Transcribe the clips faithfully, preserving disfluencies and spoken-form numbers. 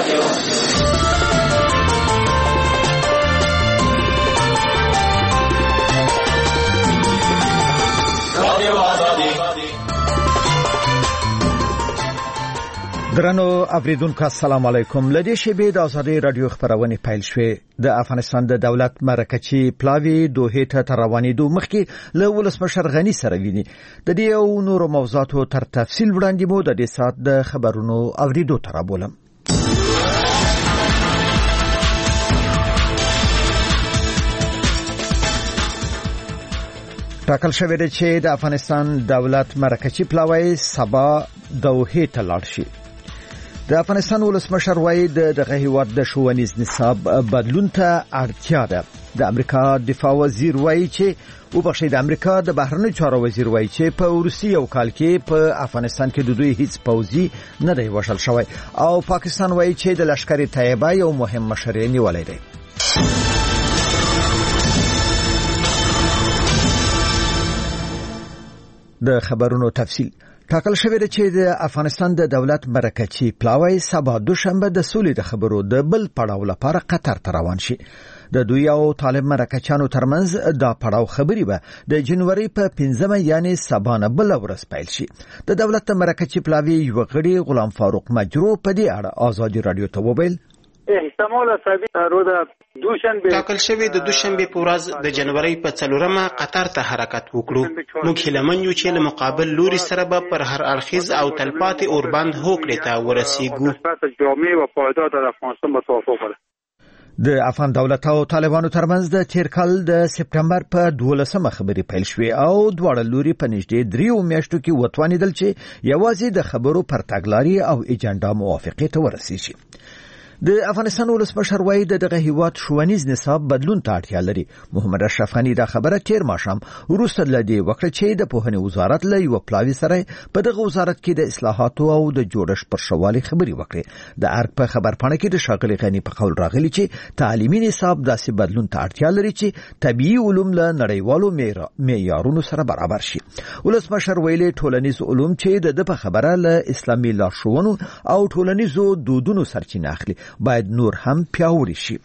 درنو اوریدونکو السلام علیکم. لدې شیبې د ازادي رادیو خبرونه پیل شوې. د افغانستان د دولت مرکچی پلاوی دوه ته تر روانېدو مخکې له ولسمشر غنی سره ویني. د دې او نورو موضوعاتو تر تفصیل وړاندې مو د دې سات د خبرونو اوریدو تر بولم. ټاکل شوې ده چې د افغانستان دولت مرکچی پلاوی سبا دوه ته لاړ شي. د افغانستان ولسمشر وایي د دغه هیواد د ښوونیز نصاب بدلون ته اړتیا ده. د امریکا دفاع وزیر وایي چې وبخښئ د امریکا د بهرنیو چارو وزیر وایي چې په روسي یو کال کې په افغانستان کې د دوی هیڅ پوځي نه دی وژل شوی او پاکستان وایي چې د لشکر طیبه یو مهم مشر نیولی دی. د خبرونو تفصیل ټاکل شوی دی چې د افغانستان د دولت مرکچی پلاوی سبا دوشنبه د سولې د خبرو د بل پړاو لپاره قطر ته روان شي. د دوی او طالب مرکچانو ترمنځ دا پړاو خبري به د جنوري په پنځمه یعنی سبا نه بل ورځ پیل شي. د دولت مرکچی پلاوی یو غړي غلام فاروق مجرو په دې اړه آزادي رادیو ته وویل احتمال ثابت روز دوشنبه ټاکل شوی د دوشنبه په ورځ د جنوري په څلورمه قطر ته حرکت وکړو. موږ هیلمن یو چې له مقابل لوري سره به پر هر اړخیز او تلپاتې اوربند هوکړې ته ورسیږو. د افغان دولت او طالبانو ترمنځ د تیر کال د سپټمبر په دولسمه خبرې پیل شوې او دواړه لوري په نږدې دریو میاشتو کې وتوانیدل چې یوازې د خبرو پر تګلاري او ایجنډا موافقې ته ورسیږي. د افغانستان ولسمشر وایي د دغه هیواد ښوونیز نصاب بدلون ته اړتیا لري. محمد اشرف غنی دا خبره تیر ماښام وروسته له دې وکړه چې د پوهنې وزارت له یو پلاوي سره په دغه وزارت کې د اصلاحاتو او د جوړښت پر شوالي خبري وکړي. د ارګ په خبرپاڼه کې د ښاغلي غنی په قول راغلی چې تعلیمي نصاب داسې بدلون ته اړتیا لري چې طبيعي علوم له نړیوالو معیارونو سره برابر شي. ولسمشر ویلي ټولنیز علوم چې د په خبره له اسلامي لارښوونو او ټولنیزو دودونو سرچینه اخلي باید نور هم پیاوړي شي.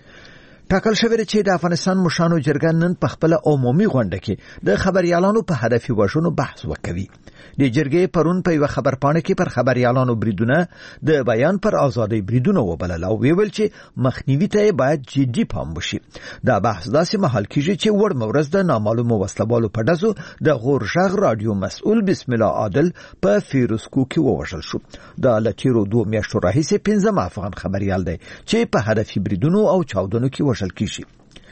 ټاکل شوی دی چې د افغانستان مشرانو جرګه نن په خپل عمومي غونډه کې د خبريالانو په هدفي وژنو بحث وکوي. د جرګې پرون په یو خبرپاڼه کې پر خبريالانو بریدونه د بیان پر ازادۍ بریدونه وبلل او ویل چې مخنیوي ته باید جدي پام وشي. دا بحث داسې مهال کېږي چې وړ مورز د نامعلومو وسلوالو په ډزو د غورژغ رادیو مسؤل بسم الله عادل په فیروزکو کې ووژل شو. دا لتیرو دوه میاشتو راهیسې پنځم افغان خبريال دی چې په هدفي بریدونو او چاودنو کې وژل کیږي.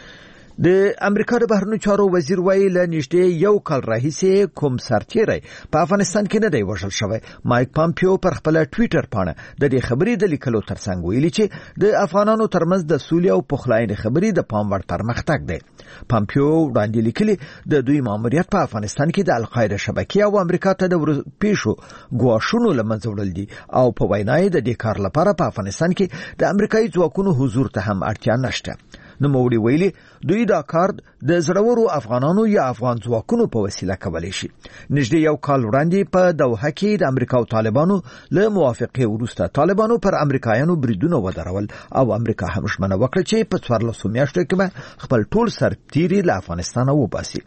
د امریکا د بهرنیو چارو وزیر وایي له نږدې یو کال راهیسې کوم سرتیری په افغانستان کې نه دی وژل شوی. مایک پامپیو پر خپل ټویټر باندې د دې خبرې د لیکلو ترڅنګ ویلي چې د افغانانو ترمنځ د سولې او پخلاینې خبرې د پام وړ پرمختګ دی. پامپیو وړاندې لیکلي د دوی ماموریت په افغانستان کې د القاعده شبکې او امریکا ته د پیښو ګواښونو لمنځه وړل دي او په وینا یې د دې کار لپاره په افغانستان کې د امریکایي ځواکونو حضور ته هم اړتیا نشته. نو موړي ویلي دوی دا کار د زړورو افغانانو یا افغان ځواکونو په وسیله کولی شي. نږدې یو کال وړاندې په دوحه کې د امریکا او طالبانو له موافقې وروسته طالبانو پر امریکایانو بریدونه ودرول او امریکا هم ژمنه وکړه چې په څوارلسو میاشتو کې خپل ټول سرتیري له افغانستان وباسي.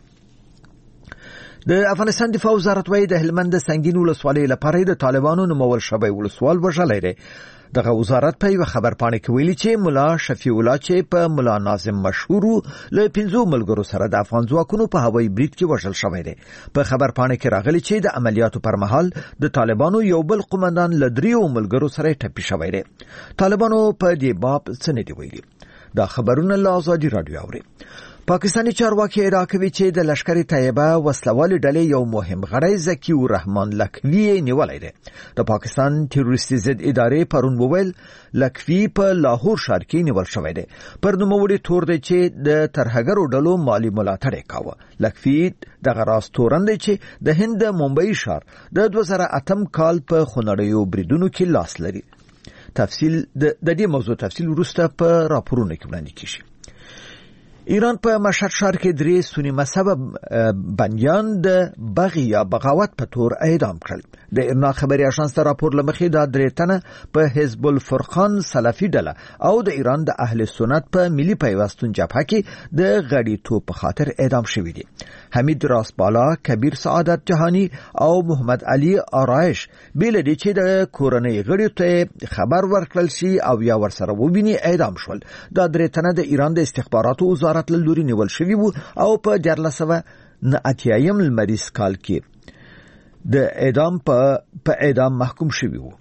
د افغانستان دفاع وزارت وایي د هلمند سنگین ولسوالۍ لپاره د طالبانو نومول شوی ولسوال وژلی دی. دغه وزارت په یو خبرپاڼه کې ویلي چې مولا شفیع الله چې په مولا ناظم مشهور له پنځو ملګرو سره د افغان ځواکونو په هوایي برید کې وژل شوی دی. په خبرپاڼه کې راغلی چې د عملیاتو پر مهال د طالبانو یو بل قومندان له دریو ملګرو سره ټپي شوی دی. طالبانو په دې باب څه نه دی ویلي. دا خبرونه له آزادي رادیو اوري. پاکستانی چارواکي ادعا کوي چې د لشکر طیبه وسلوال ډلې یو مهم غړی ذکی الرحمن لکوی نیولای دی. د پاکستان تروریستي ضد ادارې پرون وویل لکوی په لاهور ښار کې نیول شوی دی. پر نوموړي تور دی چې د ترهګرو ډلو مالی ملاتړ یې کاوه. لکوی دغه راز تورن دی چې د هند د ممبئی ښار د دوه زره اتم کال په خونړیو بریدونو کې لاس لري. تفصیل د دې موضوع تفصیل وروسته په راپورونو کې وړاندې کیږي. ایران په مشهد ښار کې درې سنی مذهبه بندیان د بغي یا بغاوت په تور اعدام کړل. د ایرنا خبري اژانس ته راپور لمخې دا درې تنه په حزب الفرقان سلفي ډله او د ایران د اهل سنت په ملي پیوستون جبهه کې د غړیتوب په خاطر اعدام شوي دي. حمید راسبالا، کبیر سعادت جهانی او محمد علي آرایش بل دي چې د کورنۍ غړي ته خبر ورکړل شي او یا ورسره وبیني اعدام شول. دا درې تنه د ایران د استخباراتو وزارت له لوري نیول شوي وو او په دیارلس سوه نه اتیایم لمریز کال کې د اعدام په په اعدام محکوم شوي وو.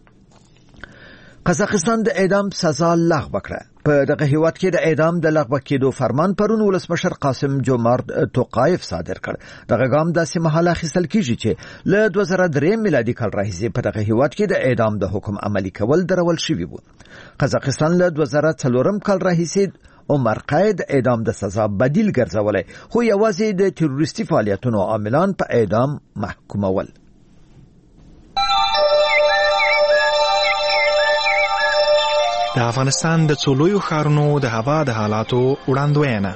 قزاقستان د اعدام سزا لغوه کړه. په دغه هیواد کې د اعدام د لغوه کېدو فرمان پرون ولسمشر قاسم جومارت توقایف صادر کړ. دغه ګام داسې مهاله اخیستل کیږي چې له دوه زره درې میلادي کال راهیسې په دغه هیواد کې د اعدام د حکم عملي کول درول شوي وو. قزاقستان له دوه زره څلورم کال راهیسې عمر قید اعدام د سزا بدیل ګرځولای، خو یوازې د تروریستي فعالیتونو عاملان په اعدام محکومول. د افغانستان د څو لویو ښارونو د هوا د حالاتو وړاندوینه.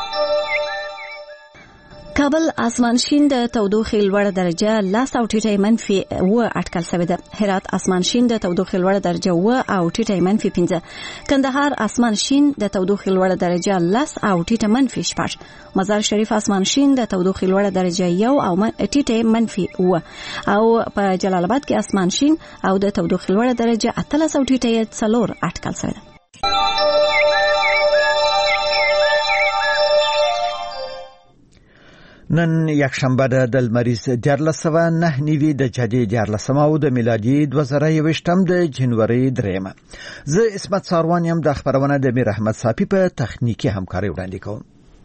کابل اسمان شین د تودوخې لوړه درجه لس او ټیټه منفي اوه اټکل شوې ده. هرات اسمان شین د تودوخې لوړه درجه اوه او ټیټه منفي پنځه. کندهار اسمان شین د تودوخې لوړه درجه لس او ټیټه منفي شپږ. مزار شریف اسمان شین د تودوخې لوړه درجه یو او ټیټه منفي اوه. او په جلال آباد کې اسمان شین او د تودوخې لوړه درجه اتلس او ټیټه څلور اټکل شوې ده. نن یک شنبه ده د لمریز دیارلس سوه نه نوي د جدي دیارلسمه او د میلادي دوه زره یوویشتم د جنوري دریمه. زه اسمت ساروان یم. د خبرونه د میر احمد صافی په تخنیکی همکاري وړاندې کوم.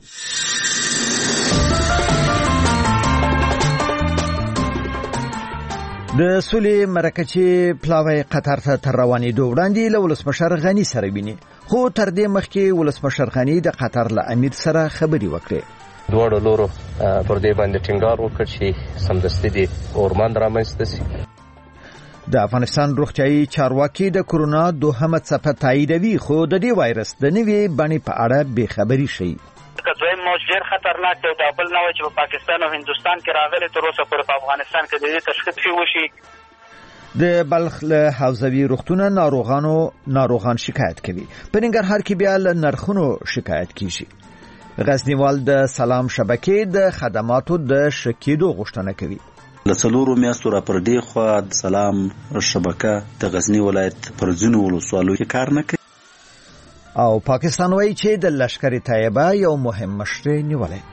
د سولې مرکچي پلاوی قطر ته تر روانېدو وړاندې له ولسمشر غني سره ویني، خو تر دې مخکې ولسمشر غني د قطر له امیر سره خبرې وکړې. دواړو لورو پر دې باندې ټینګار وکړ چې سمدستي دې اورمان رامنځته شي. د افغانستان روغتیايي چارواکي د کرونا دوهمه څپه تاییدوي، خو د دې وایرس د نوې بڼې په اړه بې خبري شي. که دویم موج ډېر خطرناک دی، دا بل نه وایي چې په پاکستان او هندوستان کې راغلی، تر اوسه پورې په افغانستان کې د دې تشخیص وشي. د بلخ له حوزوي روغتونه ناروغانو ناروغان شکایت کوي. په ننګرهار کې بیا له نرخونو شکایت کیږي. غزنیوال د سلام شبکې د خدماتو د شکیدو غوښتنه کوي. له څلورو میاشتو را پر دې خوا د سلام شبکه د غزنی ولایت پر ځینو ولسوالو کې کار نه کوي. او پاکستان وایي چې د لشکر طیبه یو مهم مشر نیولی.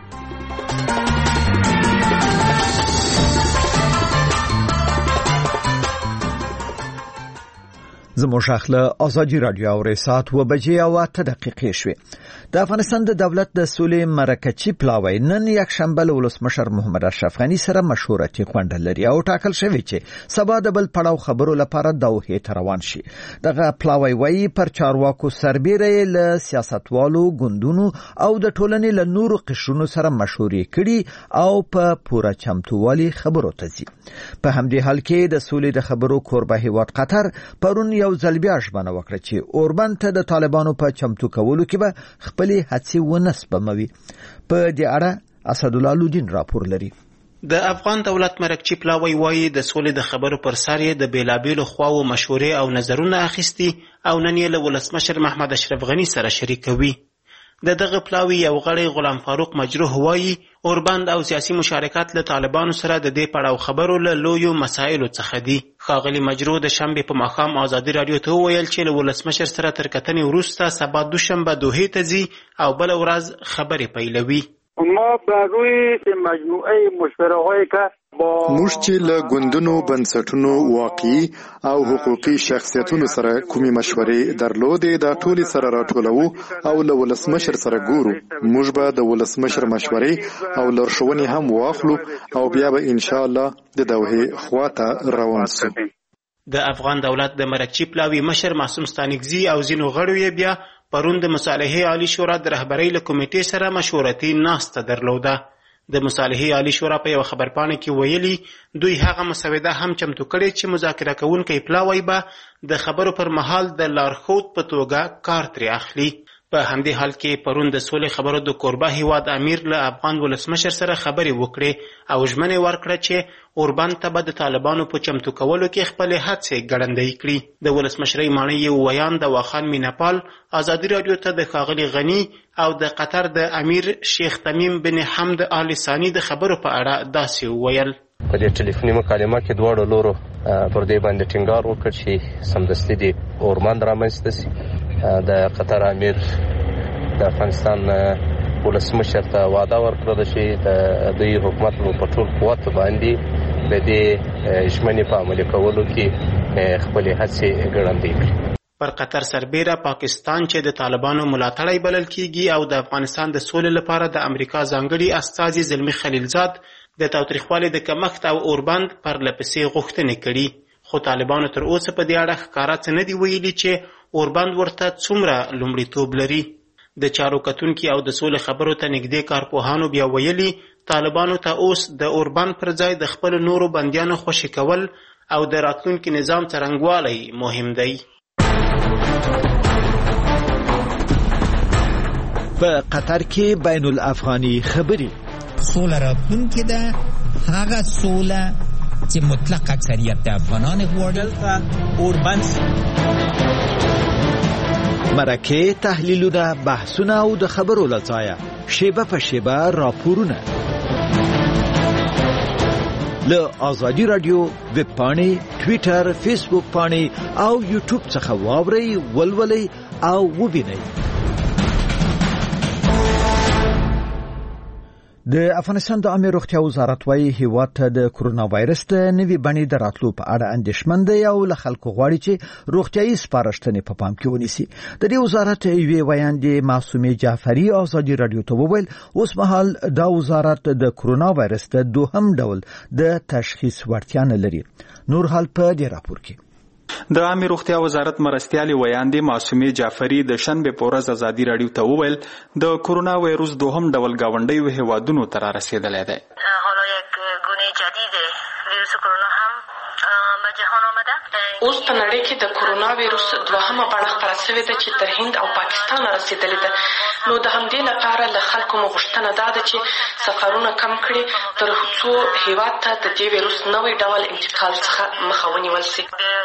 زموږ اخله ازادي رادیو او ساعت و بجې او اته دقیقې شوې. د افغانستان د دولت د سولې مرکچي پلاوی نن یک شنبه له ولسمشر محمد اشرف غني سره مشورتي غونډه لري او ټاکل شوی چې سبا د بل پړاو خبرو لپاره دوحې ته روان شي. دغه پلاوی وایي پر چارواکو سربېره له سیاستوالو ګوندونو او د ټولنې له نورو قشرونو سره مشورې کړي او په پوره چمتووالي خبرو ته ځي. په همدې حال کې د سولې د خبرو کوربه هیواد قطر پرون یو ځل بیا ژمنه وکړه چې اوربند ته د طالبانو په چمتو کولو کې به خپلې هڅې ونه سپموي. په دې اړه اسدالله لودین راپور لري. د افغان دولت مرکچي پلاوی وایي د سولې د خبرو پر سر یې د بیلابیلو خواو مشورې او نظرونه اخیستي او نن یې له ولسمشر محمد اشرف غني سره شریکوي. د دغه پلاوی یو غړی غلام فاروق مجروح وایي اوربند او سیاسي مشارکت له طالبانو سره د دې پړاو خبرو له لویو مسایلو څخه دي. ښاغلي مجروح د شنبې په ماښام ازادي رادیو ته وویل چې له ولسمشر سره تر کتنې وروسته سبا دوشنبه دوحې ته ځي او بله ورځ خبرې پیلوي. ما بر روی مجموعه مشوره‌هایی که موږ چې له ګوندونو بنسټونو واقعي او حقوقي شخصیتونو سره کومې مشورې درلودې دا ټولې سره راټولوو او له ولسمشر سره ګورو. موږ به د ولسمشر مشورې او لارښوونې هم واخلو او بیا به ان شاء الله د دوحې خواته روان سو. د افغان دولت د مرکچي پلاوی مشر معصوم ستانکزي او ځینو غړو یې بیا پرون د مصالحې عالی شورا د رهبرۍ له کمیټې سره مشورتي ناسته درلوده. د مصالحې عالی شورا په یو خبرپاڼه کې ویلي دوی هغه مسوده هم چمتو کړې چې مذاکره کوونکی پلاوی به د خبرو پر مهال د لارښود په توګه کار ترې اخلي. په همدې حال کې پرون د سولې خبرو د کوربه هیواد امیر له افغان ولسمشر سره خبرې وکړې او ژمنې ورکړه چې اوربان ته به د طالبانو په چمتو کولو کې خپلې هڅې ګړندۍ کړي. د ولسمشرۍ ماڼۍ یو ویان د واخان میناپال ازادي راډیو ته د ښاغلي غني او د قطر د امیر شیخ تمیم بن حمد آل ثاني د خبرو په اړه داسې وویل. په دې ټلیفوني مکالمه کې دواړو لورو پر دې باندې ټینګار وکړ چې سمدستي د اورمان رامنځته شي. د قطر امیر د افغانستان ولسمشر ته وعده ورکړه چې د دوی حکومت په ټول قوت باندې د دې ژمنې په عملي کولو کې خپلې هڅې ګړندۍ کړي. پر قطر سربیره پاکستان چې د طالبانو ملاتړی بلل کیږي او د افغانستان د سولې لپاره د امریکا ځانګړي استازي زلمی خلیلزاد د تاوتریخوالي د کمښت او اوربند پر لپسې غوښتنې کړي. خو طالبانو تر اوسه په دې اړه ښکاره څه نه دي ویلي چې اوربند ورته څومره لومړیتوب لري. د چارو کتونکي او د سولې خبرو ته نږدې کارپوهانو بیا ویلي طالبانو ته اوس د اوربند پر ځای د خپلو نورو بندیانو خوشي کول او د راتلونکي نظام څرنګوالی مهم دی. په قطر کې بین الافغاني خبري سوله راتلونکې ده، هغه سوله چې مطلق اکثریت د افغانان غواړي. اوربند مرکه تحلیلونه بحثونه او د خبرو لځایه شیبه په شیبه راپورونه له آزادي رادیو ویب پاڼې، ټویټر، فیسبوک پاڼې او یوټیوب څخه واورئ، ولولئ او ووینئ. د افغانستان د عامه روغتیا وزارت وايي هیواد ته د کرونا وایرس د نوي بڼې د راتلو په اړه اندېښمن دی او له خلکو غواړي چې روغتیايي سپارښتنې په پام کې ونیسي. د دې وزارت یوې ویاندې معصومې جعفري آزادي رادیو ته وویل اوس مهال دا وزارت د کرونا وایرس د دوهم ډول د تشخیص وړتیا نه لري. نور حال په دې راپور کې د عامه روغتیا وزارت مرستیالي ویاندې معصومې جعفري د شنبه په ورځ آزادي رادیو ته وویل د کرونا وایرس دوهم ډول گاونډیو هیوادونو ته را رسیدلی دی. حالا یک گونه جدید ویروس کرونا هم به جهان آمده. اوس په نړۍ کې د کرونا وایرس دوهمه بڼه خپره شوې ده چې تر هند او پاکستان رسیدلې ده. نو د همدې لپاره له خلکو مو غوښتنه دا ده چې سفرونه کم کړي تر څو هیواد ته د دې وایرس نوی ډول انتقال څخه مخه ونیول شي.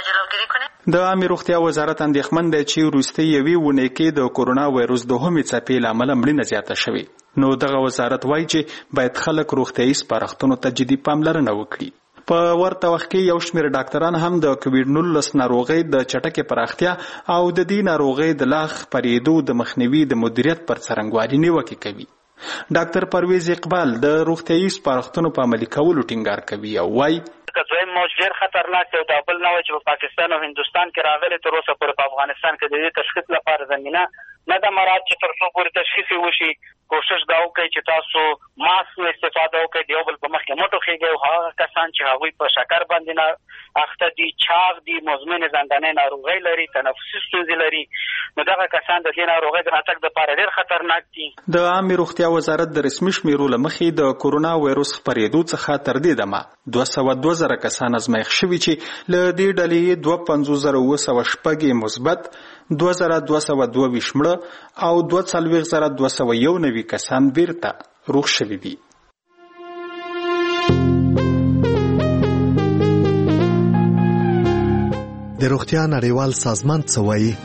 د عامه روغتیا وزارت اندېښمن دی چې وروستۍ یوې اونۍ کې د کرونا وایرس دوهمې څپې له امله مړینه زیاته شوې. نو دغه وزارت وایي چې باید خلک روغتیايي سپارښتنو ته جدي پاملرنه وکړي. په ورته وخت کې یو شمېر ډاکټران هم د کووډ نولس ناروغۍ د چټکې پراختیا او د دې ناروغۍ د لا خپرېدو د مخنیوي د مدیریت پر څرنګوالي نیوکې کوي. ډاکټر پرویز اقبال د روغتیايي سپارښتنو په عملي کولو ټینګار کوي او وایي که دویم موج ډېر خطرناک دی او دا بل نه وای چې په پاکستان او هندوستان کې راغلی تر اوسه پورې په افغانستان کې د دې تشخیص لپاره زمینه نه ده مراعات چې تر څو پورې تشخیص وشي. کوشش دا وکړئ چې تاسو ماسک استفاده وکړئ، د یو بل په مخ کې مټو کښېږئ او هغه کسان چې هغوی په شکر باندې نه اخته دي، چاغ دي، مزمن زندانې ناروغۍ لري، تنفسي ستونزې لري، نو دغه کسان د دې ناروغۍ د راتګ دپاره ډېر خطرناک دي. د عامې روغتیا وزارت د رسمي شمېرو له مخې د کرونا وایرس خپرېدو څخه تر دې دمه دوه سوه دوه زره کسان ازمایښت شوي چې له دې ډلې دوه پنځوس زره اوه سوه شپږ یې مثبت، دوه زره دوه سوه دوه ویشت مړه او دوه څلوېښت زره دوه سوه یو نوي کسان بیرته روغ شوي دي. د روغتیا نړیوال سازمان څه وایي؟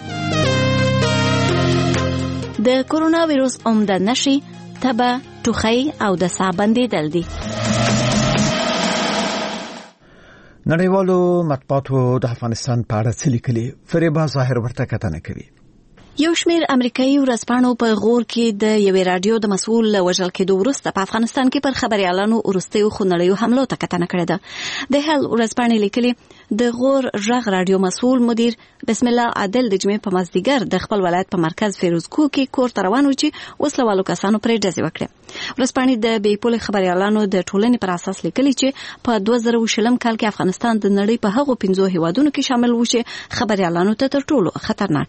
د کرونا ویروس عمده نښې تبه، ټوخی او د ساه بندېدل دي. نړیوالو مطبوعاتو د افغانستان په اړه څه لیکلي؟ فریبا ظاهر ورته کتنه کوي. یو شمیر امریکایي ورځپاڼو په غور کې د یوې رادیو د مسؤل له وژل کېدو وروسته په افغانستان کې پر خبريالانو وروستیو خونړیو حملو ته کتنه کړې ده. د هل ورځپاڼې لیکلي د غور ژغ رادیو مسؤل مدیر بسم الله عادل د جمعې په مازدیګر د خپل ولایت په مرکز فیروزکو کې کور ته روان و چې وسلوالو کسانو پرې ډزې وکړې. ورځپاڼې د بې پولې خبريالانو د ټولنې پر اساس لیکلي چې په دوه زره شلم کال کې افغانستان د نړۍ په هغو پنځو هیوادونو کې شامل و چې خبريالانو ته تر ټولو خطرناک دي.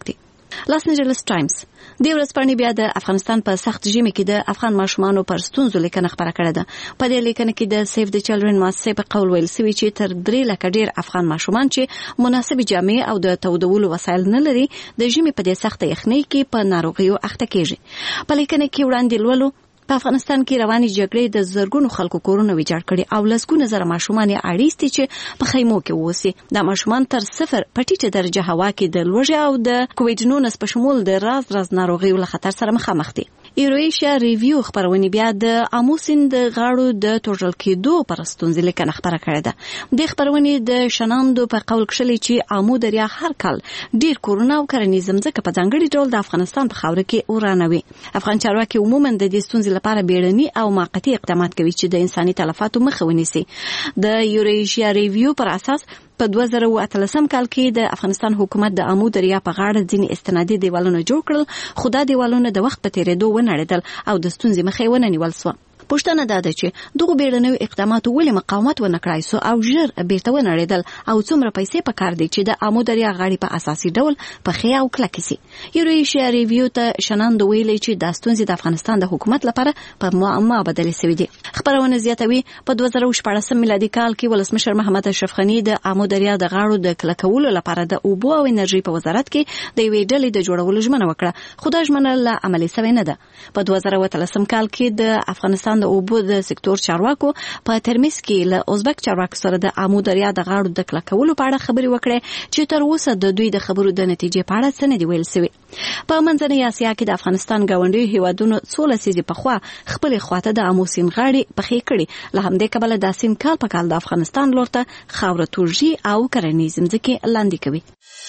لاس انجلس ټایمز د ورځپاڼې بیا د افغانستان په سخت ژمي کې د افغان ماشومانو پر ستونزو لیکنه خبره کړې ده. په دې لیکنه کې د سیف د چلډرن مؤسسې په قول ویل شوی چې تر درې لکه ډیر افغان ماشومان چې مناسب جامې او د تودولو وسایل نه لري د ژمي په دې سخت یخنۍ کې په ناروغیو اخته کیږي. په لیکنه کې وړاندې لولو په افغانستان کې رواني جګړې د زرګونو خلکو کورونه ویجاړ کړي او لسګونه زره ماشومان یې اړیستي چې په خیمو کې اوسي. دا ماشومان تر صفر په ټیټه درجه هوا کې د لوږې او د کووډ نولس په شمول د راز راز ناروغیو له خطر سره مخامخ دي. ایرویشیا ریویو خبرونه بیا د آمو سیند غاړو د توژل کېدو پر ستونزې لیکنه خبره کړې ده. د خبرونه د شناندو په قول کښلي چې آمو دریا هر کال ډیر کورونه او کرنیز ځمکه په ځانګړي ډول د افغانستان په خاوره کې ورانوي. افغان چارواکي عموما د دې ستونزې لپاره بیړني او موقتي اقدامات کوي چې د انساني تلفاتو مخه ونیسي. د ایرویشیا ریویو پر اساس په دوه زره او اتلسم کال کې د افغانستان حکومت د آمو دریا په غاړه ځینې استنادي دیوالونه جوړ کړل، خو دا دیوالونه د وخت په تیریدو ونړېدل او د ستونزې مخه ونه نیول شوه. پوښتنه دا ده چې دغه بیړنیو اقداماتو ولې مقاومت ونه کړای سو او ژر بیرته ونړېدل او څومره پیسې پکار دي چې د آمو دریا غاړې په اساسي ډول په خیا او کلکې سي. ایرویشیا ریویو ته شناند ویلي چې د ستونزې د افغانستان د حکومت لپاره په معما بدلې شوې دي. خبرونه زیاتوي په دوه زره شپږم میلادي کال کې ولسمشر محمد اشرف غنی د آمو دریا د غاړو د کلکولو لپاره د اوبو او انرژي په وزارت کې د یوې ډلې د جوړولو ژمنه وکړه، خو دا ژمنه لا عملي شوې نه ده. په دوه زره اتلسم کال کې د افغانستان د اوبو د سکتور چارواکو په ترمذ کې له ازبک چارواکو سره د آمو دریا د غاړو د کلکولو په اړه خبرې وکړې چې تر اوسه د دوی د خبرو د نتیجې په اړه څه نه دی ویل شوی. په منځنۍ اسیا کې د افغانستان ګاونډي هیوادونو څو لسیزې پخوا خپل خواته د آمو سیند غاړې پخې کړي، له همدې کبله د سیند کال په کال د افغانستان لور ته خاوره تورژي او کرنیز ځمکې لاندې کوي.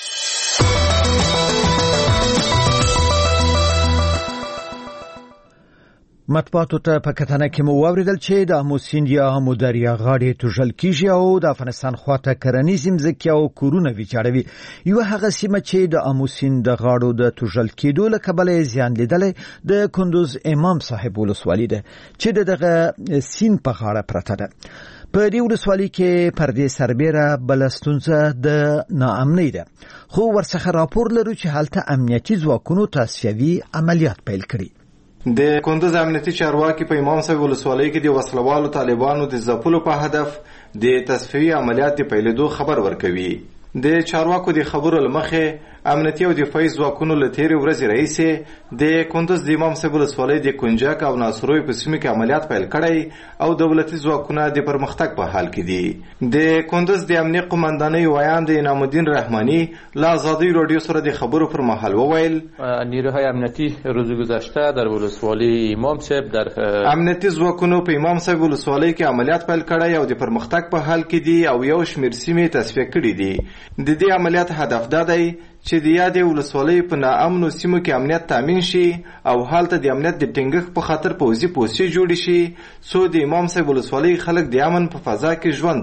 مطبوعاتو ته په کتنه کې مو واوریدل چې د آمو سیند یا آمو دریا غاړې توژل کیږي او د افغانستان خواته کرنیز ځمکې او کورونه ویجاړوي. یو هغه سیمه چې د آمو سیند د غاړو د توژل کېدو له کبله زیان لیدلی د کندوز امام صاحب ولسوالي ده چې دغه سیند په غاړه پرته ده. په دې ولسوالي کې پردې سربېره بله ستونزه د ناامنۍ ده، خو ورڅخه راپور لرو چې هلته امنیتي ځواکونو تصفیوي عملیات پیل کړي. د کندوز امنیتي چارواکي په امام صاحب ولسوالۍ کې د وسلوالو طالبانو د ځپلو په هدف د تصفیوي عملیات د پیلېدو خبر ورکوي. د چارواکو د خبرو له مخې امنیتي او دفاعي ځواکونو له تېرې ورځې راهیسې د کندوز د امام صاحب ولسوالۍ د کنجک او ناصروي په سیمو کې عملیات پیل کړی او دولتي ځواکونه د پرمختګ په حال کې دي. د کندوز د امنیت قماندانۍ ویان د انعام الدین رحمانی له آزادی رادیو سره د خبرو پر مهال وویل نیروهای امنیتی روز گذشته در ولسوالی امام صاحب در امنیتي ځواکونو په امام صاحب ولسوالۍ کې عملیات پیل کړی او د پرمختګ په حال کې دي او یو شمېر سیمې تصفیه کړي دي. د دې عملیات هدف دا دی چې د یادې ولسوالۍ په ناامنو سیمو کې امنیت تامین شي او هلته د امنیت د ټینګښت په خاطر پوځي پوستې جوړې شي څو د امام صاحب ولسوالۍ خلک د امن په فضا کې ژوند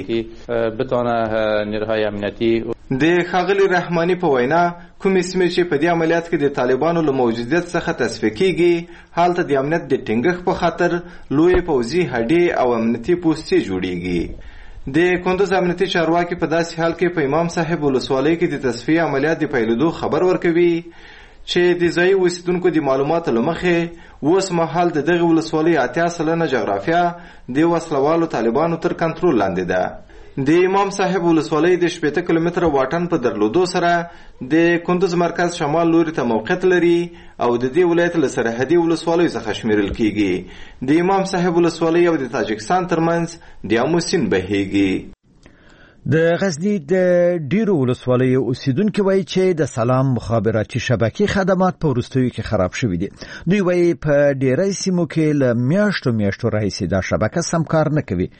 وکړي. بتونه نیروهای امنیتي د ښاغلي رحماني په وینا کومې سیمې چې په دې عملیات کې د طالبانو له موجودیت څخه تصفیه کیږي هلته د امنیت د ټینګښت په خاطر لوی پوځي هډې او امنیتي پوستې جوړیږي. د کندوز امنیتي چارواکي په داسې حال کې په امام صاحب ولسوالۍ کې د تصفیه عملیات د پیلېدو خبر ورکوي چې د ځایي اوسیدونکو د معلوماتو له مخې اوس مهال د دغې ولسوالۍ اتیا سلنه جغرافیه د وسلوالو طالبانو تر کنټرول لاندې ده. د امام صاحب ولسوالۍ د شپېته کیلومتره واټن په درلودو سره د کندوز مرکز شمال لوري ته موقعیت لري او د دې ولایت له سرحدي ولسوالیو څخه شمیرل کیږي. د امام صاحب ولسوالۍ او د تاجکستان ترمنځ د آمو سیند بهیږي. د غزنی د ډیرو ولسوالیو اوسیدونکو وایي چې د سلام مخابراتي شبکې خدمات په وروستیو کې خراب شوي دي. دوی وایي په ډیری سیمو کې له میاشتو میاشتو راهیسې دا شبکه سم کار نه کوي.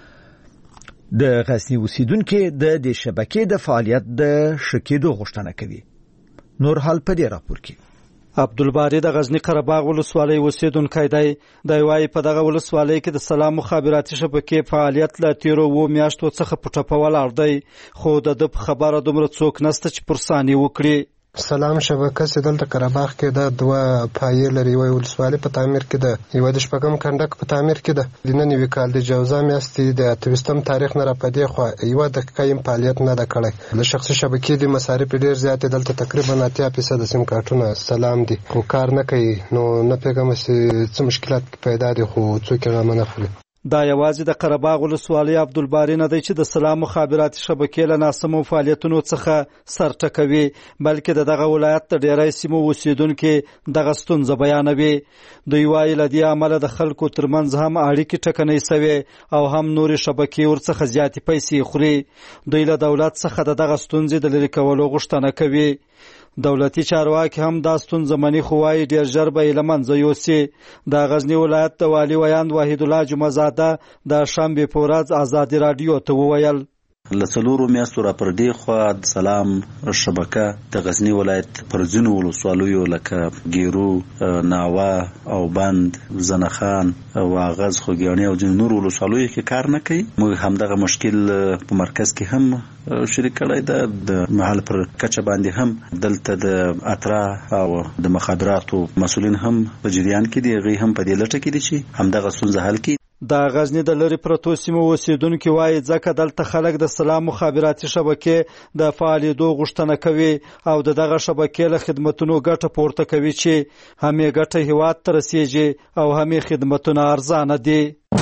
د غزنی اوسیدونکو د دې شبکې د فعالیت د ښه کېدو غوښتنه کوي. نور حال په دې راپور کې. عبدالباری د غزنی قره باغ ولسوالۍ اوسیدونکی دی. دی وایي په دغه ولسوالۍ کې د سلام مخابراتي شبکې فعالیت له تیرو اوو میاشتو څخه په ټپه ولاړ دی، خو د ده په خبره دومره څوک نسته چې پرساني وکړي. سلام شبکه چې دلته قرهباغ کې د دوه پایې لري، یوه ولسوالي په تعمیر کې ده، یوه د شپږم کنډک په تعمیر کې ده. د نن نوي کال د جوزا میاشتې د اته ویشتم تاریخ نه را په دې خوا یوه دقیقه یې فعالیت نه ده کړی. د شخصي شبکې د مصارف ډېر زیات دي، دلته تقریبا اتیا فیصده سیم کارټونه سلام دي خو کار نه کوي. نو نه پوهېږم چې څه مشکلات پیدا دي خو څوک یې غمه نه خوري. دا یوازې د قرهباغ ولسوالۍ عبدالباري نه دی چې د سلام مخابراتي شبکې له ناسمو فعالیتونو څخه سر ټکوي، بلکې د دغه ولایت د ډیری سیمو اوسیدونکي دغه ستونزه بیانوي. دوی وایي له دې امله د خلکو ترمنځ هم اړیکې ټکنۍ سوې او هم نورې شبکې ورڅخه زیاتې پیسې خوري. دوی له دولت څخه د دغه ستونزې د لرې کولو غوښتنه کوي. دولتي چارواکي هم دا ستونزه مني خو وایي ډېر ژر به یې له منځه یوسي. د غزني ولایت د والي ویاند وحید الله جمعزاده د شنبې په ورځ ازادي راډیو ته وویل له څلورو میاشتو را پر دې خوا د سلام شبکه د غزني ولایت پر ځینو ولسوالیو لکه ګیرو، ناوه او بند، زنخان، واغز، خوږیاڼي او ځینو نورو ولسوالیو کې کار نه کوي. موږ همدغه مشکل په مرکز کې هم شریک کړی ده. د محل پر کچه باندې هم دلته د اترا او د مخابراتو مسؤلین هم په جریان کې دي، هغوی هم په دې لټه کې دي چې همدغه ستونزه حل کړي. د غزني د لرې پرتو سیمو اوسیدونکي وایي ځکه دلته خلک د سلام مخابراتي شبکې د فعالېدو غوښتنه کوي او د دغه شبکې له خدمتونو ګټه پورته کوي چې هم یې ګټه هېواد ته رسېږي او هم یې خدمتونه ارزانه دي.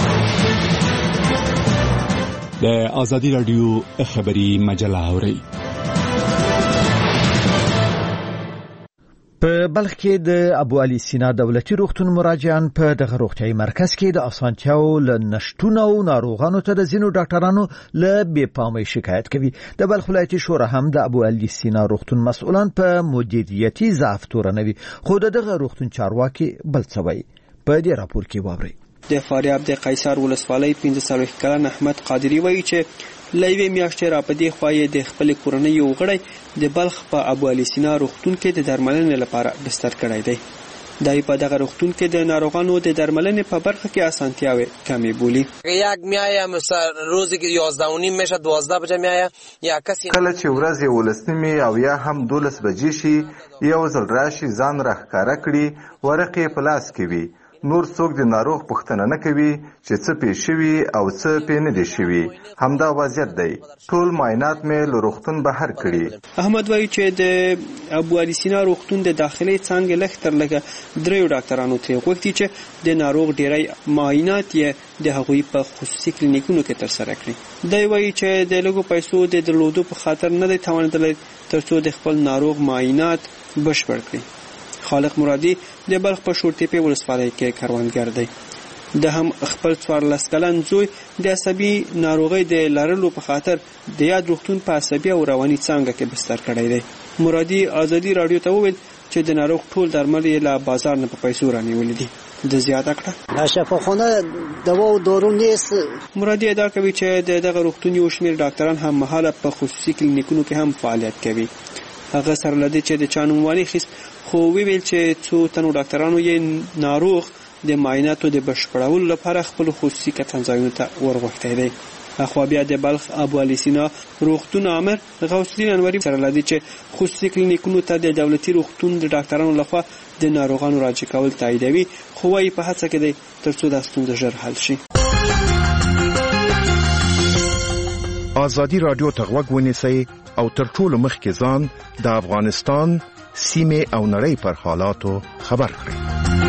د ازادي راډیو خبري مجله اورئ. په بلخ کې د ابو علي سینا دولتي روغتون مراجعان په دغه روغتیايي مرکز کې د اسانتیاو له نشټون او ناروغانو ته د ځینو ډاکټرانو له بې پامۍ شکایت کوي. د بلخ ولایتي شورا هم د ابو علي سینا روغتون مسؤلان په مدیریتي ضعف تورنوي، خو دغه روغتون چارواکي بل څه وایي. په دې راپور کې واورئ. د فاریاب د قیصر ولسوالۍ پنځه څلوېښت کلن احمد قادري وایي چې له یوې میاشتې را په دې خوا یې د خپلې کورنۍ یو غړی د بلخ په ابو علي سینا روغتون کې د درملنې لپاره بستر کړی دی. دای په دغه روغتون کې د ناروغانو د درملنې په برخه کې اسانتیاوې کمی بولی. یک میایه مثلا روزی که یازده و نیم میشه دوازده بجه میایه یا کسی کله چې ورځ یولس نیمې او یا هم دولس بجې شي یو ځل راشي ځان راښکاره کړي، ورقې په لاس کې وي، نور څوک د ناروغ پوښتنه نه کوي چې څه پې شوي او څه پې نه دي شوي. همدا وضعیت دی. ټول معاینات مې له روغتون بهر کړي. احمد وایي چې د ابو علي سینا روغتون د داخلي څانګې لږ تر لږه دریو ډاکټرانو ترې غوښتي چې د ناروغ ډیری معاینات یې د هغوی په خصوصي کلینیکونو کې ترسره کړي. دی وایي چې د لږو پیسو د درلودو په خاطر نه دی توانېدلی تر څو د خپل ناروغ معاینات بشپړ کړي. خالق مرادي د بلخ په شورتېپې ولسوالۍ کې کروندګر دی. د هم خپل څوارلس کلن زوی د عصبي ناروغۍ د لرلو په خاطر د یاد روغتون په عصبي او رواني څانګه کې بستر کړی دی. مرادي ازادي راډیو ته وویل چې د ناروغ ټول درمل یې له بازار نه په پیسو رانیولي دي. د زیاته کړه شفاخانه دوا او دارو نیست. مرادي ادعا کوي چې دغه روغتون یو شمېر ډاکټران هم مهاله په خصوصي کلینیکونو کې هم فعالیت کوي. هغه سره لدی چې د چانوموالي خیس خو ویل چې څو تنو ډاکټرانو یې ناروغ د معایناتو د بشپړولو لپاره خپل خصوصي کتنځایونو ته ورغوښتی دی. اخوا بیا د بلخ ابو علي سینا روغتون امر غوث الدین انوري سره لدی چې خصوصي کلینیکونو ته د دولتي روغتون د ډاکټرانو لخوا د ناروغانو راجع کول تاییدوي، خو وايي په هڅه کې دی ترڅو دا ستونزه ژر حل شي. ازادي راډیو ته غوږ ونیسئ او تر ټولو مخکې ځان د افغانستان سیمه او نړۍ پر حالاتو خبر کړئ.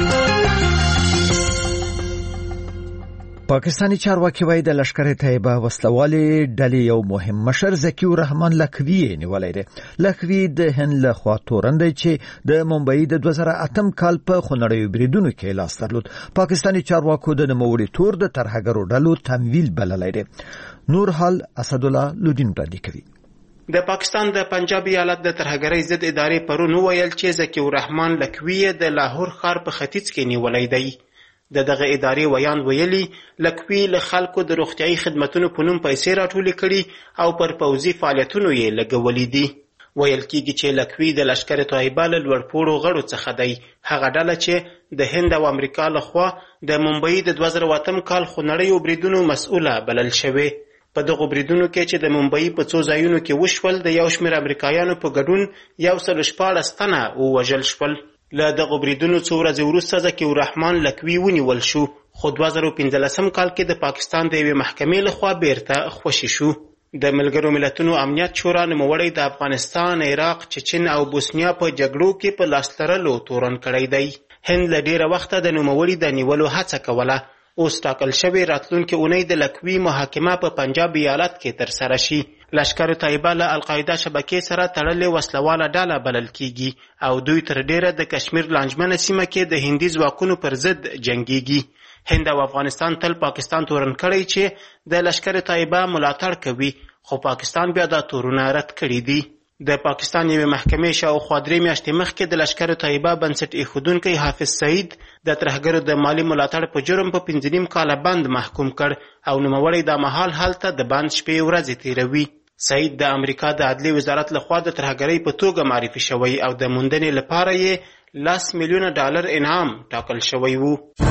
پاکستانی چارواکي وایي د لشکر طیبه وسلوالې ډلې یو مهم مشر ذکی الرحمن لکوي نیولای دی. لکوي د هند له خوا تورن دی چې د ممبئی د دوه زره اتم کال په خونړیو بریدونو کې لاس درلود. پاکستانی چارواکو د نوموړي تور د ترهګرو ډلو تمویل بللی دی. نور حال اسد الله لودین راډی کوي. د پاکستان د پنجاب ایالت د ترهګرۍ ضد ادارې پرون ویل چې ذکی الرحمن لکوي د لاهور ښار په ختیځ کې نیولای دی. د دغه ادارې ویان ویلي لکوي له خلکو د روغتیايي خدمتونو په نوم پیسې راټولې کړي او پر پوځي فعالیتونو یې لګولې دي. ویل کېږي چې لکوي د لشکر طیبه له لوړپوړو غړو څخه دی، هغه ډله چې د هند او امریکا لخوا د ممبئی د دوه زره اتم کال خونړیو بریدونو مسؤله بلل شوې. په دغو بریدونو کې چې د ممبئی په څو ځایونو کې وشول د یو شمېر امریکایانو په ګډون یو سل شپاړس تنه ووژل شول. له دغو بریدونو څو ورځې وروسته ذکي الرحمن لکوي ونیول شو، خو دوه زره پنځلسم کال کې د پاکستان د یوې محکمې لخوا بیرته خوشي شو. د ملګرو ملتونو امنیت شورا نوموړی د افغانستان، عراق، چچن او بوسنیا په جګړو کې په لاس لرلو تورن کړی دی. هند له ډېره وخته د نوموړي د نیولو هڅه کوله. اوس ټاکل شوې راتلونکې اونۍ د لکوي محاکمه په پنجاب ایالت کې ترسره شي. لشکر طیبه له القاعده شبکې سره تړلې وسلواله ډله بلل کیږي او دوی تر ډېره د کشمیر لانجمنه سیمه کې د هندي ځواکونو پر ضد جنګیږي. هند او افغانستان تل پاکستان تورن کړی چې د لشکر طیبه ملاتړ کوي، خو پاکستان بیا دا تورونه رد کړي دي. د پاکستان یوې محکمې شاوخوا درې میاشتې مخکې د لشکر طیبه بنسټ ایښودونکی حافظ سعید د ترهګرو د مالي ملاتړ په جرم په پنځه نیم کاله بند محکوم کړ او نوموړی دا مهال هلته د بند شپې ورځې تیروي. سعید د امریکا د عدلي وزارت لخوا د ترهګرۍ په توګه معرفي شوی او د موندنې لپاره یې لس میلیونه ډالر انعام ټاکل شوی وو.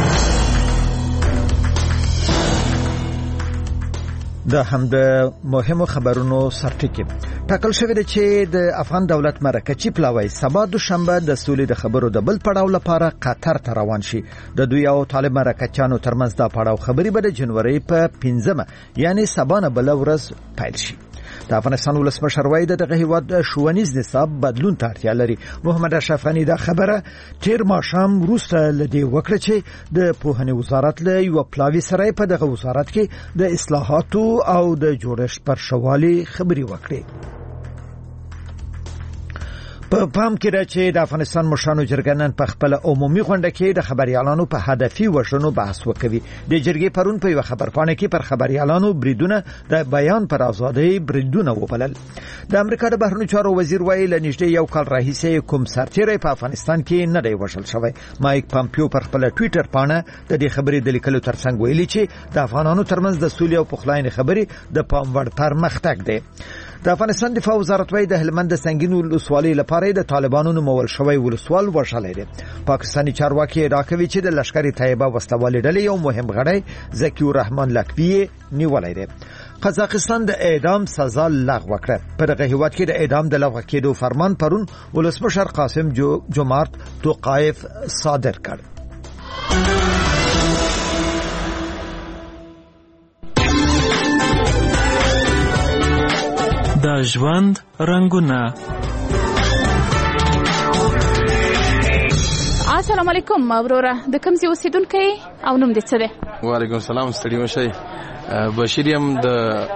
د هم د مهمو خبرونو سرټکی ټاکل شوی دی چې د افغان دولت مرکه چیپ لاوی سبا دوشنبه د سولې د خبرو د بل پړاو لپاره قطر ته روان شي. د دوی او طالب مرکه چانو ترمنځ دا پړاو خبري به د جنوري په پنځمه یعنی سبا نه بل ورځ پیل شي. د افغانستان ولسمشر وایي دغه هیواد ښوونیز نصاب بدلون ته اړتیا لري. محمد اشرف غني دا خبره تیر ماښام وروسته لدی وکړه چې د پوهنې وزارت له یو پلاوی سره په دغه وزارت کې د اصلاحاتو او د جوړښت پر شوالي خبري وکړي. په پام کې را چې د افغانستان مشرانو جرګه نن په خپل عمومي غونډه کې د خبريالانو په هدفي وژنو بحث وکوي. د جرګې پرون په یو خبرپاڼه کې پر خبريالانو بریدونه د بیان پر ازادۍ بریدونه وبلل. د امریکا د بهرنیو چارو وزیر وایي له نږدې یو کال راهیسې کوم سرتیری په افغانستان کې نه دی وژل شوی. مایک پامپیو پر خپل ټوئیټر پاڼه د دې خبرې د لیکلو ترڅنګ ویلي چې د افغانانو ترمنځ د سولې او پخلاینې خبرې د پام وړ پرمختګ دی. د افغانستان دفاع وزارت وايي د هلمند د سنگین ولسوالۍ لپاره د طالبانو نومول شوی ولسوال وژلی دی. پاکستاني چارواکي ادعا کوي چې د لشکر طیبه وسلوالې ډلې یو مهم غړی ذکی الرحمن لکوي نیولی دی. قزاقستان د اعدام سزا لغوه کړه. په دغه هیواد کې د اعدام د لغوه کېدو فرمان پرون ولسمشر قاسم جو جمارت توقایف صادر کړ. د ژوند رنگونه. السلام علیکم وروره، د کوم ځای اوسیدونکی او نوم دې څه دی؟ وعلیکم السلام، ستړي مشئ. بشیر یم د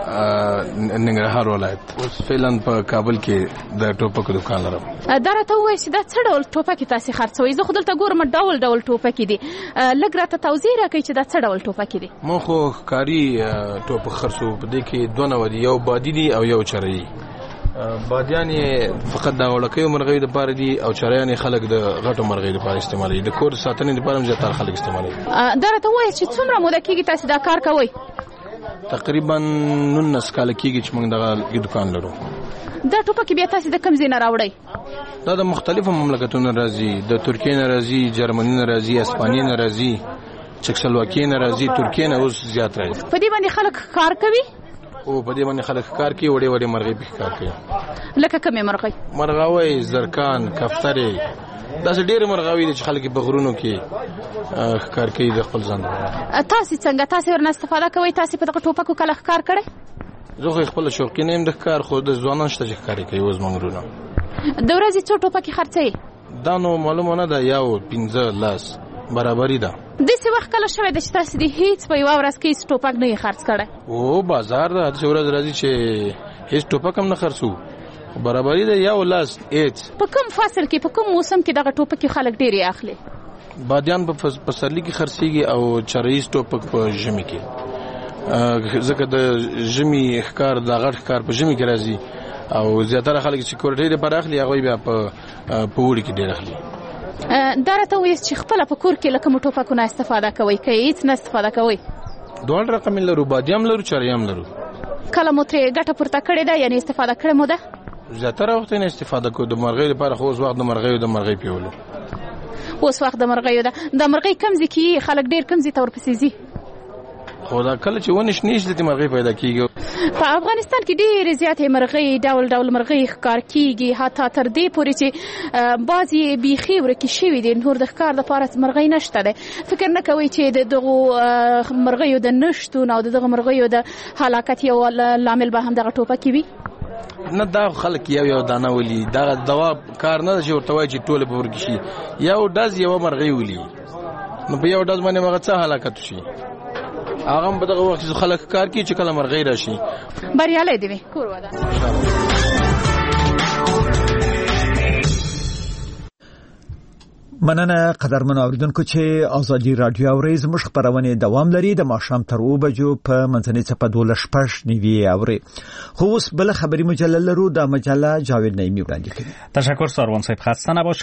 ننګرهار ولایت، اوس فعلا په کابل کې د ټوپکو دکان لرم. دا راته ووایئ چې دا څه ډول ټوپکې تاسې خرڅوئ؟ زه خو دلته ګورم ډول ډول ټوپکې دي، لږ راته توضیح راکړئ چې دا څه ډول ټوپکې دي. ما خو ښکاري ټوپک خرڅو، په دې کې دوه نوع دي، یو بادي دي او یو چرایي. بادیان یې فقط د وړکیو مرغیو دپاره دي او چرایان یې خلک د غټو مرغیو دپاره استعمالوي، د کور ساتنې دپاره هم زیاتره خلک استعمالوي. دا راته ووایئ چې څومره موده کېږي تاسې دا کار کوئ؟ تقریبا نولس کاله کېږي چې موږ دغه دکان لرو. دا ټوپکې بیا تاسې د کوم ځای نه راوړئ؟ دا د مختلفو مملکتونو راځي، د ترکیې نه راځي، جرمني نه راځي، اسپانیې نه راځي، چکسلواکیې نه راځي، ترکیې نه اوس زیات راځي. په دې باندې خلک کار کوي؟ او په دې باندې خلک کار کوي، وړې وړې مرغۍ پکې کار کوي. لکه کومې مرغۍ؟ مرغاوۍ، زرکان، کفترې، داسې ډېرې مرغاوۍ دي چې خلک په غرونو کې ښکار کوي د خپل ځان لپاره. تاسې څنګه تاسې ورنه استفاده کوئ؟ تاسې په دغه ټوپکو کله ښکار کړی؟ زه خو خپله شوقي نه یم د ښکار، خو د ځوانان شته چې ښکارې کوي اوس زموږ وروڼه. د ورځې څو ټوپکې خرڅوئ؟ دا نو معلومه نه ده، یو پنځه لس برابري ده. داسې وخت کله شوی ده چې تاسې د هېڅ په یوه ورځ کې هېڅ ټوپک نه یې خرڅ کړی؟ او بازار ده، داسې ورځ راځي چې هېڅ ټوپک هم نه خرڅو، برابري ده یو لاس هېڅ. په کوم فصل کې، په کوم موسم کې دغه ټوپکې خلک ډېرې اخلي؟ بادیان په پسرلي کې خرڅېږي او چراییز ټوپک په ژمي کې، ځکه د ژمي ښکار د غټ ښکار په ژمي کې راځي او زیاتره خلک چې کورټۍ دپاره اخلي هغوی بیا په اوړي کې ډېر اخلي. دا راته ووایاست چې خپله په کور کې له کومو ټوپکو نه استفاده کوئ که هېڅ نه استفاده کوئ؟ دواړه رقم یې لرو، بادي هم لرو، چرایي هم لرو. کله مو ترې ګټه پورته کړې ده، یعنې استفاده کړې مو ده؟ زیاتره وخت یې نه استفاده کوو، د مرغیو لپاره خو اوس وخت د مرغیو د مرغۍ پیولو. اوس وخت د مرغیو ده. د مرغۍ کوم ځای کې خلک ډېر کوم ځای ته ورپسې ځي؟ خو دا کله چې ونش نشته د مرغۍ پیدا کیږي. په افغانستان کې ډېر زیاتې مرغۍ ډول ډول مرغۍ ښکار کیږي، حتی تر دې پورې چې بعضې بیخي ورکې شوي دي، نور د ښکار لپاره مرغۍ نشته دی. فکر نه کوئ چې د دغو مرغیو د نشتون او د دغه مرغیو د هلاکت یو لامل به هم دغه ټوپکې وي؟ نه، دا خلک یو یو دانه ولي، دا دوا کار نه چې ورته وایي چې ټوله به ورکې شي. یو ډز یوه مرغۍ ولي، نو په یو ډز باندې هغه څه هلاکت شي، هغه هم په دغه وخت کې خلک کار کوي چې کله مرغۍ راشي. بریالی دې وي. کور وده. مننه قدرمنو اوریدونکو چې ازادي رادیو اوري زموږ خبرونه دوام لري د ماښام تر اوه بجو په منځنۍ څپه دوله شپږ نیوي اوري. خو اوس بل خبري مجله لرو، د مجله جاوید نعیمی وړاندې کوي. تشکر ساروان صاحب، خسته نباش.